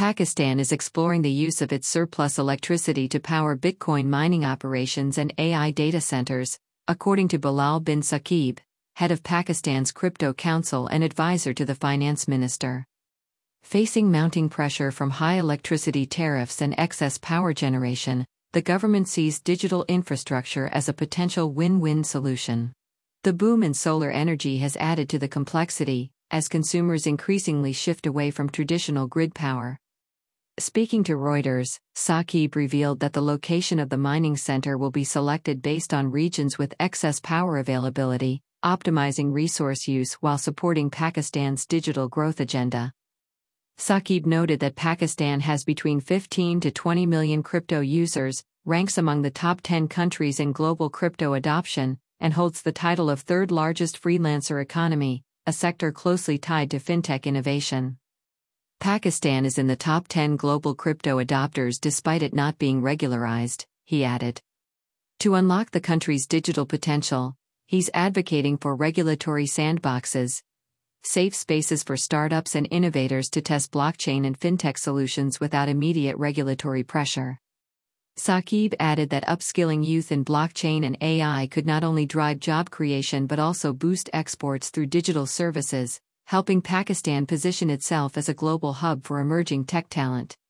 Pakistan is exploring the use of its surplus electricity to power Bitcoin mining operations and AI data centers, according to Bilal bin Saqib, head of Pakistan's Crypto Council and advisor to the finance minister. Facing mounting pressure from high electricity tariffs and excess power generation, the government sees digital infrastructure as a potential win-win solution. The boom in solar energy has added to the complexity, as consumers increasingly shift away from traditional grid power. Speaking to Reuters, Saqib revealed that the location of the mining center will be selected based on regions with excess power availability, optimizing resource use while supporting Pakistan's digital growth agenda. Saqib noted that Pakistan has between 15 to 20 million crypto users, ranks among the top 10 countries in global crypto adoption, and holds the title of third largest freelancer economy, a sector closely tied to fintech innovation. Pakistan is in the top 10 global crypto adopters despite it not being regularized, he added. To unlock the country's digital potential, he's advocating for regulatory sandboxes, safe spaces for startups and innovators to test blockchain and fintech solutions without immediate regulatory pressure. Saqib added that upskilling youth in blockchain and AI could not only drive job creation but also boost exports through digital services, helping Pakistan position itself as a global hub for emerging tech talent.